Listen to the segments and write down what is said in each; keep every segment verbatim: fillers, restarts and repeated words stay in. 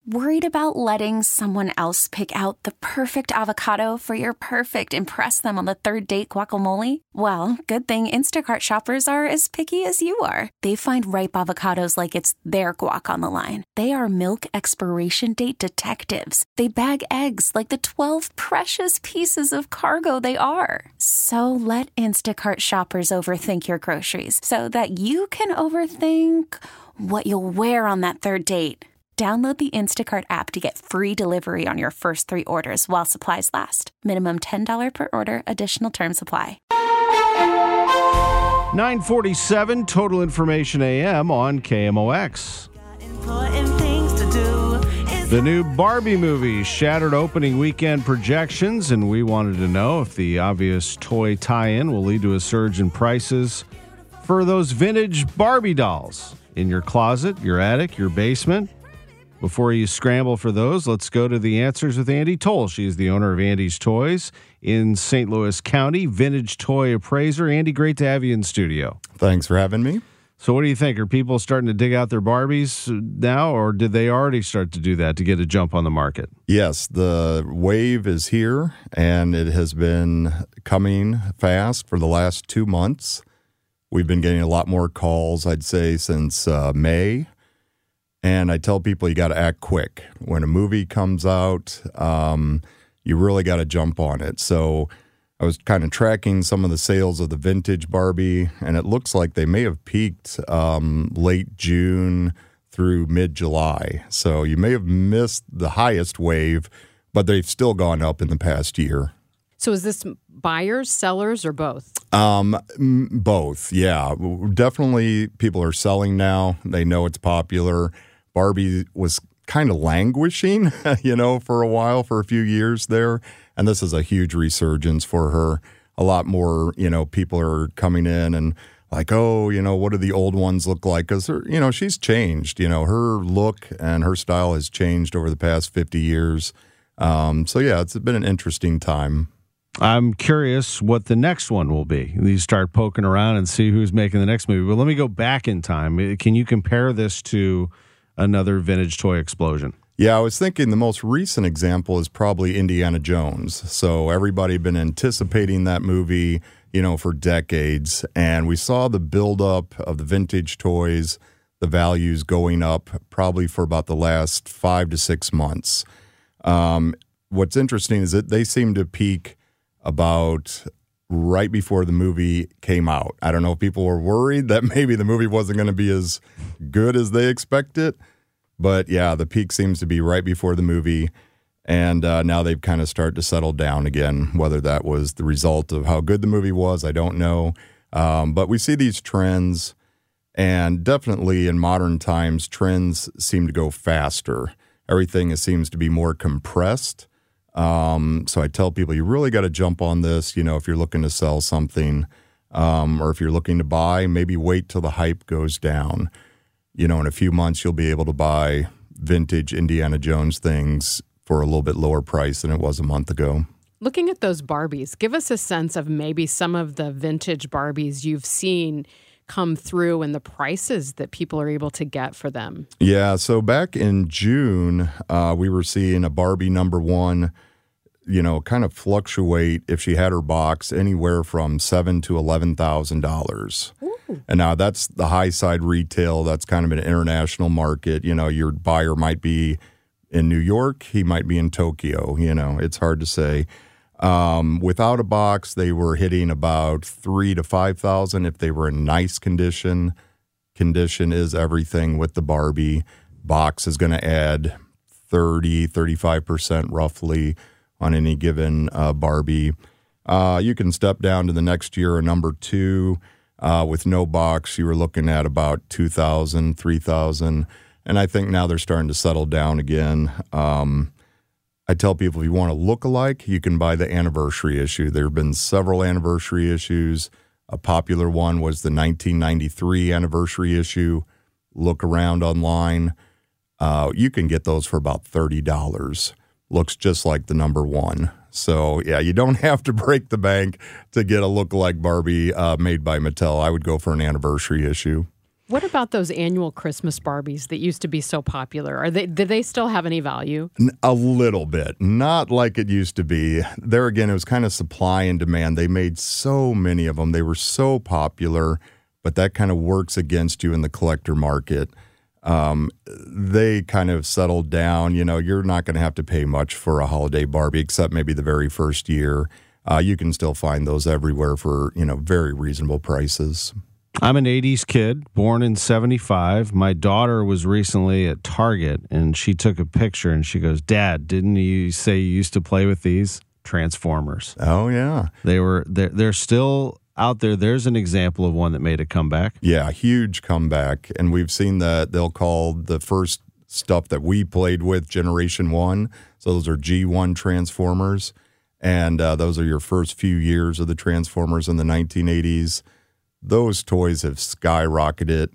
Worried about letting someone else pick out the perfect avocado for your perfect impress them on the third date guacamole? Well, good thing Instacart shoppers are as picky as you are. They find ripe avocados like it's their guac on the line. They are milk expiration date detectives. They bag eggs like the twelve precious pieces of cargo they are. So let Instacart shoppers overthink your groceries so that you can overthink what you'll wear on that third date. Download the Instacart app to get free delivery on your first three orders while supplies last. Minimum ten dollars per order. Additional terms apply. nine forty-seven, Total Information A M on K M O X. The new Barbie movie shattered opening weekend projections, and we wanted to know if the obvious toy tie-in will lead to a surge in prices for those vintage Barbie dolls in your closet, your attic, your basement. Before you scramble for those, let's go to the answers with Andy Toll. She is the owner of Andy's Toys in Saint Louis County, vintage toy appraiser. Andy, great to have you in studio. Thanks for having me. So what do you think? Are people starting to dig out their Barbies now, or did they already start to do that to get a jump on the market? Yes, the wave is here, and it has been coming fast for the last two months. We've been getting a lot more calls, I'd say, since uh, May. And I tell people you got to act quick. When a movie comes out, um, you really got to jump on it. So I was kind of tracking some of the sales of the vintage Barbie, and it looks like they may have peaked um, late June through mid-July. So you may have missed the highest wave, but they've still gone up in the past year. So is this buyers, sellers, or both? Um, both, yeah. Definitely people are selling now. They know it's popular. Barbie was kind of languishing, you know, for a while, for a few years there. And this is a huge resurgence for her. A lot more, you know, people are coming in and like, oh, you know, what do the old ones look like? Because, you know, she's changed. You know, her look and her style has changed over the past fifty years. Um, so, yeah, it's been an interesting time. I'm curious what the next one will be. You start poking around and see who's making the next movie. But let me go back in time. Can you compare this to another vintage toy explosion? Yeah, I was thinking the most recent example is probably Indiana Jones. So everybody had been anticipating that movie, you know, for decades. And we saw the buildup of the vintage toys, the values going up probably for about the last five to six months. Um, what's interesting is that they seem to peak about right before the movie came out. I don't know if people were worried that maybe the movie wasn't going to be as good as they expected, but yeah, the peak seems to be right before the movie, and uh, now they've kind of started to settle down again. Whether that was the result of how good the movie was, I don't know, um, but we see these trends, and definitely in modern times, trends seem to go faster. Everything is, seems to be more compressed. Um, so I tell people you really got to jump on this, you know, if you're looking to sell something, um, or if you're looking to buy, maybe wait till the hype goes down. You know, in a few months, you'll be able to buy vintage Indiana Jones things for a little bit lower price than it was a month ago. Looking at those Barbies, give us a sense of maybe some of the vintage Barbies you've seen come through and the prices that people are able to get for them. Yeah, so back in June, uh, we were seeing a Barbie number one, you know, kind of fluctuate if she had her box anywhere from seven to eleven thousand dollars. And now that's the high side retail. That's kind of an international market. You know, your buyer might be in New York, he might be in Tokyo. You know, it's hard to say. Um, without a box, they were hitting about three to five thousand if they were in nice condition. Condition is everything with the Barbie. Box is going to add thirty, thirty-five percent roughly on any given uh, Barbie. Uh, you can step down to the next year, a number two. Uh, with no box, you were looking at about two thousand, three thousand. And I think now they're starting to settle down again. Um, I tell people if you want to look alike, you can buy the anniversary issue. There have been several anniversary issues. A popular one was the nineteen ninety-three anniversary issue. Look around online. Uh, you can get those for about thirty dollars. Looks just like the number one. So, yeah, you don't have to break the bank to get a look-alike Barbie uh, made by Mattel. I would go for an anniversary issue. What about those annual Christmas Barbies that used to be so popular? Are they? Do they still have any value? A little bit. Not like it used to be. There again, it was kind of supply and demand. They made so many of them. They were so popular, but that kind of works against you in the collector market. Um, they kind of settled down. You know, you're not going to have to pay much for a holiday Barbie, except maybe the very first year. Uh, you can still find those everywhere for, you know, very reasonable prices. I'm an eighties kid, born in seventy-five. My daughter was recently at Target, and she took a picture, and she goes, "Dad, didn't you say you used to play with these Transformers?" Oh, yeah. They were, they're, they're still out there. There's an example of one that made a comeback. Yeah, huge comeback. And we've seen that they'll call the first stuff that we played with Generation one. So those are G one Transformers. And uh, those are your first few years of the Transformers in the nineteen eighties. Those toys have skyrocketed.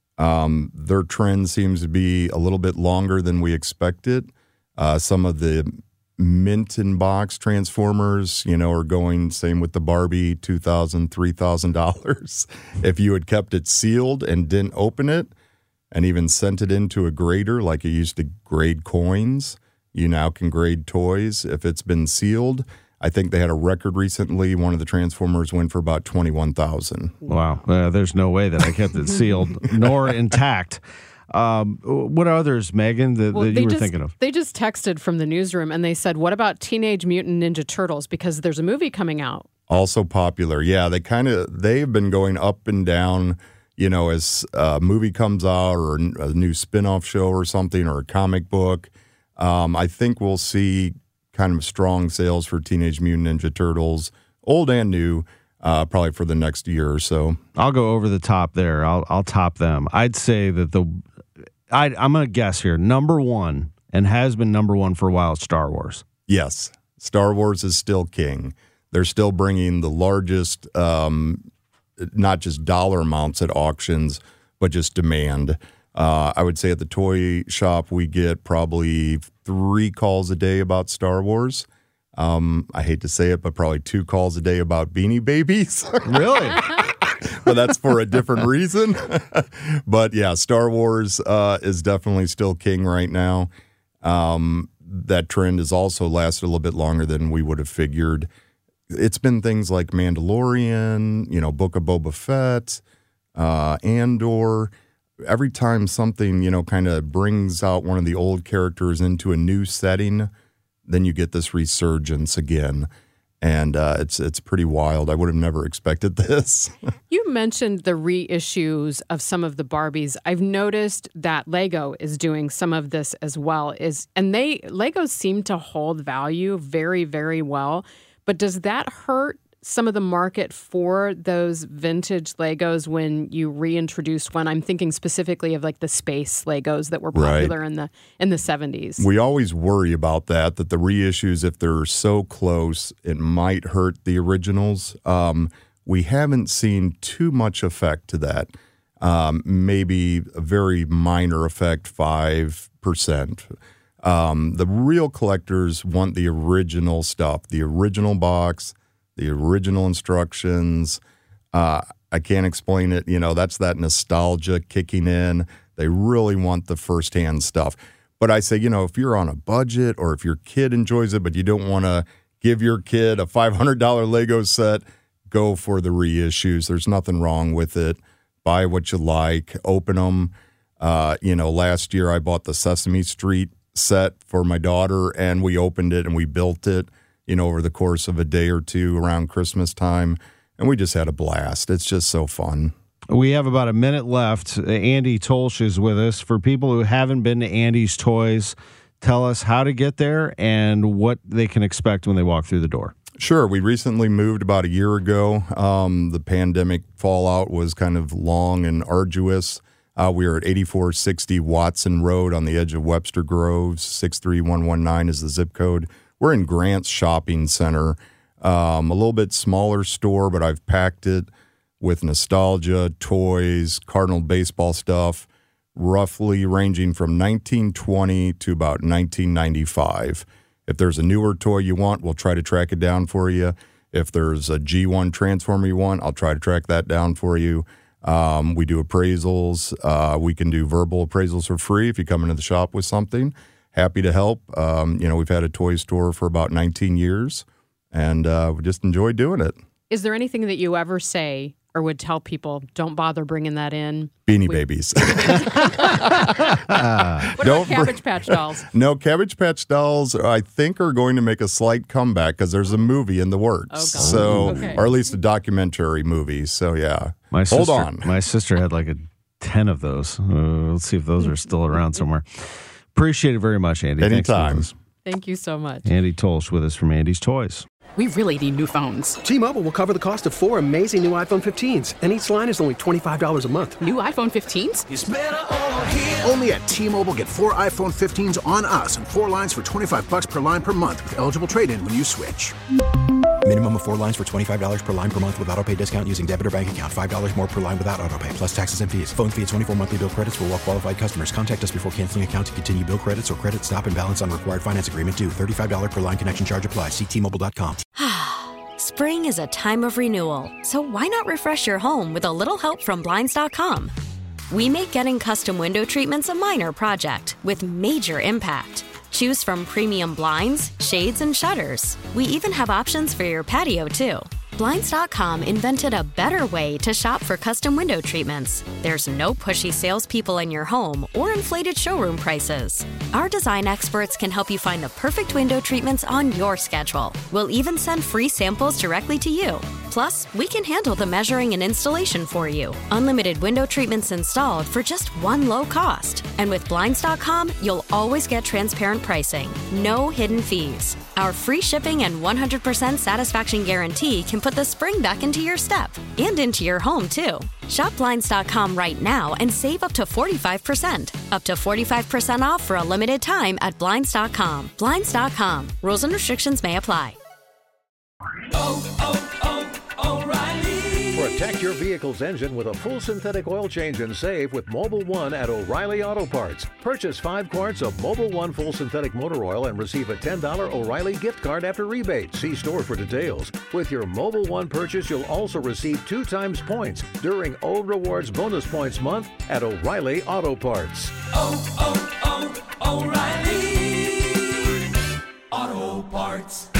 Um, their trend seems to be a little bit longer than we expected. Uh, some of the mint in box Transformers, you know, are going, same with the Barbie, two thousand dollars, three thousand dollars. If you had kept it sealed and didn't open it and even sent it into a grader like you used to grade coins, you now can grade toys if it's been sealed. I think they had a record recently. One of the Transformers went for about twenty-one thousand dollars. Wow. Uh, there's no way that I kept it sealed nor intact. Um, what others, Megan, that, well, that you were just, thinking of? They just texted from the newsroom, and they said, what about Teenage Mutant Ninja Turtles? Because there's a movie coming out. Also popular. Yeah, they kind of, they've been going up and down, you know, as a movie comes out or a new spin-off show or something or a comic book. Um, I think we'll see kind of strong sales for Teenage Mutant Ninja Turtles, old and new, uh, probably for the next year or so. I'll go over the top there. I'll I'll top them. I'd say that the, I, I'm going to guess here, number one, and has been number one for a while, Star Wars. Yes, Star Wars is still king. They're still bringing the largest, um, not just dollar amounts at auctions, but just demand. Uh, I would say at the toy shop, we get probably three calls a day about Star Wars. Um, I hate to say it, but probably two calls a day about Beanie Babies. Really? But that's for a different reason. But yeah, Star Wars uh, is definitely still king right now. Um, that trend has also lasted a little bit longer than we would have figured. It's been things like Mandalorian, you know, Book of Boba Fett, uh, Andor. Every time something, you know, kind of brings out one of the old characters into a new setting, then you get this resurgence again. And uh, it's it's pretty wild. I would have never expected this. You mentioned the reissues of some of the Barbies. I've noticed that Lego is doing some of this as well. Is and they Legos seem to hold value very, very well. But does that hurt some of the market for those vintage Legos when you reintroduce one? I'm thinking specifically of like the space Legos that were popular right. in the in the seventies. We always worry about that, that the reissues, if they're so close, it might hurt the originals. Um, we haven't seen too much effect to that. Um, maybe a very minor effect, five percent. Um, the real collectors want the original stuff, the original box, the original instructions. Uh, I can't explain it. You know, that's that nostalgia kicking in. They really want the firsthand stuff. But I say, you know, if you're on a budget or if your kid enjoys it, but you don't want to give your kid a five hundred dollars Lego set, go for the reissues. There's nothing wrong with it. Buy what you like. Open them. Uh, you know, last year I bought the Sesame Street set for my daughter, and we opened it and we built it, you know, over the course of a day or two around Christmas time, and we just had a blast. It's just so fun. We have about a minute left. Andy Tolsch is with us. For people who haven't been to Andy's Toys, tell us how to get there and what they can expect when they walk through the door. Sure. We recently moved about a year ago. Um, the pandemic fallout was kind of long and arduous. Uh, we are at eighty-four sixty Watson Road on the edge of Webster Groves. six three one one nine is the zip code. We're in Grant's Shopping Center, um, a little bit smaller store, but I've packed it with nostalgia, toys, Cardinal baseball stuff, roughly ranging from nineteen twenty to about nineteen ninety-five. If there's a newer toy you want, we'll try to track it down for you. If there's a G one Transformer you want, I'll try to track that down for you. Um, we do appraisals. Uh, we can do verbal appraisals for free if you come into the shop with something. Happy to help. Um, you know, we've had a toy store for about nineteen years, and uh, we just enjoy doing it. Is there anything that you ever say or would tell people, don't bother bringing that in? Beanie we- Babies. What about Don't Cabbage bring- Patch dolls? No, Cabbage Patch dolls, I think, are going to make a slight comeback because there's a movie in the works. Oh, God. So, Okay. or at least a documentary movie. So, yeah. My Hold sister, on. My sister had like a ten of those. Uh, let's see if those are still around somewhere. Appreciate it very much, Andy. Thanks for Anytime. this. Thank you so much. Andy Tolsch with us from Andy's Toys. We really need new phones. T-Mobile will cover the cost of four amazing new iPhone fifteens, and each line is only twenty-five dollars a month. New iPhone fifteens? Only at T-Mobile, get four iPhone fifteens on us and four lines for twenty-five bucks per line per month with eligible trade-in when you switch. Minimum of four lines for twenty-five dollars per line per month with autopay discount using debit or bank account. five dollars more per line without autopay, plus taxes and fees. Phone fee at twenty-four monthly bill credits for well-qualified customers. Contact us before canceling account to continue bill credits or credit stop and balance on required finance agreement due. thirty-five dollars per line connection charge applies. See T Mobile dot com. Spring is a time of renewal, so why not refresh your home with a little help from Blinds dot com? We make getting custom window treatments a minor project with major impact. Choose from premium blinds, shades, and shutters. We even have options for your patio, too. Blinds dot com invented a better way to shop for custom window treatments. There's no pushy salespeople in your home or inflated showroom prices. Our design experts can help you find the perfect window treatments on your schedule. We'll even send free samples directly to you. Plus, we can handle the measuring and installation for you. Unlimited window treatments installed for just one low cost. And with Blinds dot com, you'll always get transparent pricing. No hidden fees. Our free shipping and one hundred percent satisfaction guarantee can put the spring back into your step and into your home, too. Shop Blinds dot com right now and save up to forty-five percent. Up to forty-five percent off for a limited time at Blinds dot com. Blinds dot com. Rules and restrictions may apply. Oh, oh, oh, O'Reilly. Protect your vehicle's engine with a full synthetic oil change and save with Mobil one at O'Reilly Auto Parts. Purchase five quarts of Mobil one full synthetic motor oil and receive a ten dollars O'Reilly gift card after rebate. See store for details. With your Mobil one purchase, you'll also receive two times points during O Rewards Bonus Points Month at O'Reilly Auto Parts. Oh, oh, oh, O'Reilly Auto Parts.